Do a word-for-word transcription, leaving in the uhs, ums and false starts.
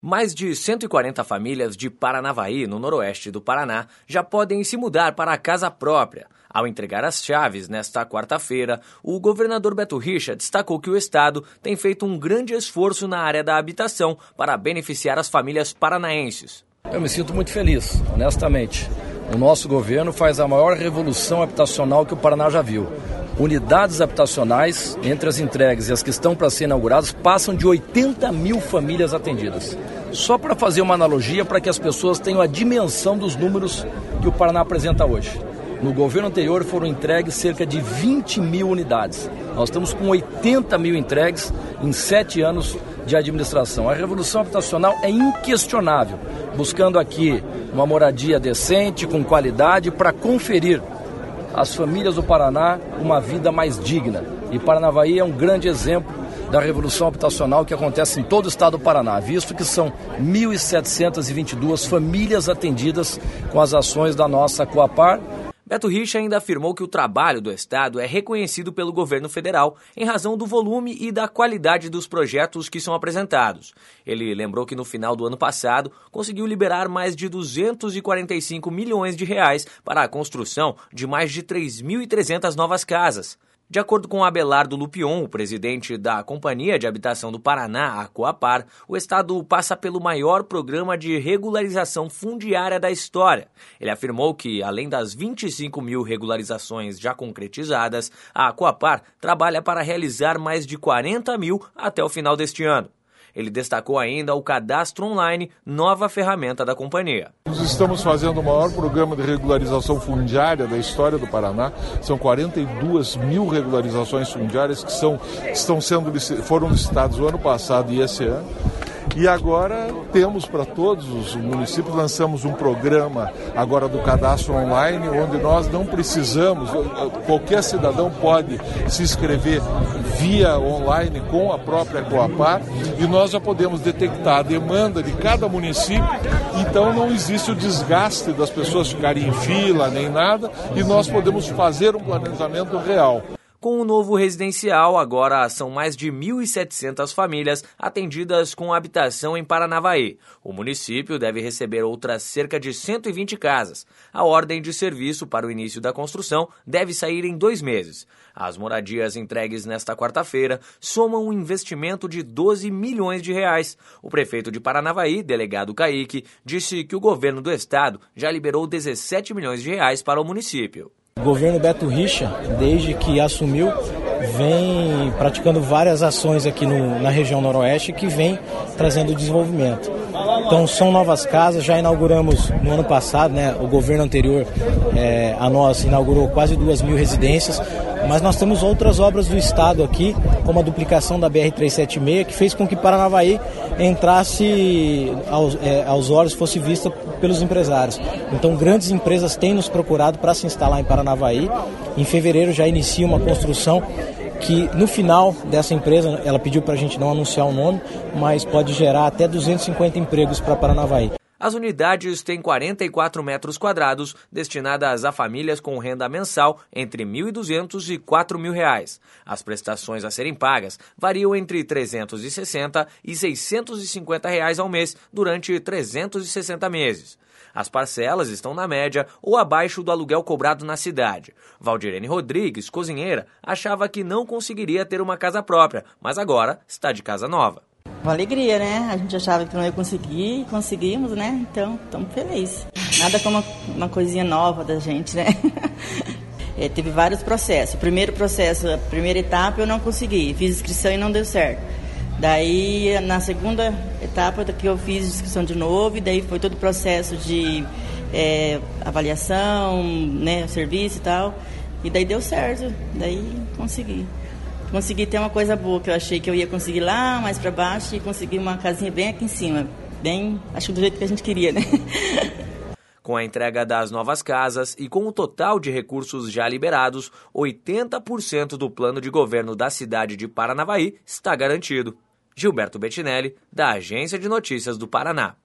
Mais de cento e quarenta famílias de Paranavaí, no noroeste do Paraná, já podem se mudar para a casa própria. Ao entregar as chaves nesta quarta-feira, o governador Beto Richa destacou que o estado tem feito um grande esforço na área da habitação para beneficiar as famílias paranaenses. Eu me sinto muito feliz, honestamente. O nosso governo faz a maior revolução habitacional que o Paraná já viu. Unidades habitacionais, entre as entregues e as que estão para ser inauguradas, passam de oitenta mil famílias atendidas. Só para fazer uma analogia, para que as pessoas tenham a dimensão dos números que o Paraná apresenta hoje. No governo anterior foram entregues cerca de vinte mil unidades. Nós estamos com oitenta mil entregues em sete anos de administração. A revolução habitacional é inquestionável, buscando aqui uma moradia decente, com qualidade, para conferir às famílias do Paraná uma vida mais digna. E Paranavaí é um grande exemplo da revolução habitacional que acontece em todo o estado do Paraná, visto que são mil setecentas e vinte e duas famílias atendidas com as ações da nossa Coapar. Beto Richa ainda afirmou que o trabalho do estado é reconhecido pelo governo federal em razão do volume e da qualidade dos projetos que são apresentados. Ele lembrou que no final do ano passado conseguiu liberar mais de duzentos e quarenta e cinco milhões de reais para a construção de mais de três mil e trezentas novas casas. De acordo com Abelardo Lupion, o presidente da Companhia de Habitação do Paraná, a Coapar, o estado passa pelo maior programa de regularização fundiária da história. Ele afirmou que, além das vinte e cinco mil regularizações já concretizadas, a Coapar trabalha para realizar mais de quarenta mil até o final deste ano. Ele destacou ainda o cadastro online, nova ferramenta da companhia. Nós estamos fazendo o maior programa de regularização fundiária da história do Paraná. São quarenta e duas mil regularizações fundiárias que são, estão sendo, foram licitadas o ano passado e esse ano. E agora temos para todos os municípios, lançamos um programa agora do cadastro online, onde nós não precisamos, qualquer cidadão pode se inscrever via online com a própria Coapar e nós já podemos detectar a demanda de cada município, então não existe o desgaste das pessoas ficarem em fila nem nada e nós podemos fazer um planejamento real. Com o novo residencial, agora são mais de mil e setecentas famílias atendidas com habitação em Paranavaí. O município deve receber outras cerca de cento e vinte casas. A ordem de serviço para o início da construção deve sair em dois meses. As moradias entregues nesta quarta-feira somam um investimento de doze milhões de reais. O prefeito de Paranavaí, delegado Kaique, disse que o governo do estado já liberou dezessete milhões de reais para o município. O governo Beto Richa, desde que assumiu, vem praticando várias ações aqui no, na região noroeste que vem trazendo desenvolvimento. Então são novas casas, já inauguramos no ano passado, né, o governo anterior é, a nós inaugurou quase duas mil residências, mas nós temos outras obras do estado aqui, como a duplicação da B R trezentos e setenta e seis, que fez com que Paranavaí entrasse aos, é, aos olhos, fosse vista pelos empresários. Então grandes empresas têm nos procurado para se instalar em Paranavaí. Em fevereiro já inicia uma construção que no final dessa empresa, ela pediu para a gente não anunciar o nome, mas pode gerar até duzentos e cinquenta empregos para Paranavaí. As unidades têm quarenta e quatro metros quadrados, destinadas a famílias com renda mensal entre mil e duzentos e quatro mil reais. As prestações a serem pagas variam entre trezentos e sessenta e seiscentos e cinquenta reais ao mês durante trezentos e sessenta meses. As parcelas estão na média ou abaixo do aluguel cobrado na cidade. Valdirene Rodrigues, cozinheira, achava que não conseguiria ter uma casa própria, mas agora está de casa nova. Uma alegria, né? A gente achava que não ia conseguir, conseguimos, né? Então, estamos felizes. Nada como uma, uma coisinha nova da gente, né? É, teve vários processos. O primeiro processo, a primeira etapa eu não consegui, fiz inscrição e não deu certo. Daí, na segunda etapa que eu fiz inscrição de novo, e daí foi todo o processo de é, avaliação, né, serviço e tal, e daí deu certo, daí consegui. Consegui ter uma coisa boa, que eu achei que eu ia conseguir lá mais para baixo e consegui uma casinha bem aqui em cima, bem, acho que do jeito que a gente queria, né? Com a entrega das novas casas e com o total de recursos já liberados, oitenta por cento do plano de governo da cidade de Paranavaí está garantido. Gilberto Bettinelli, da Agência de Notícias do Paraná.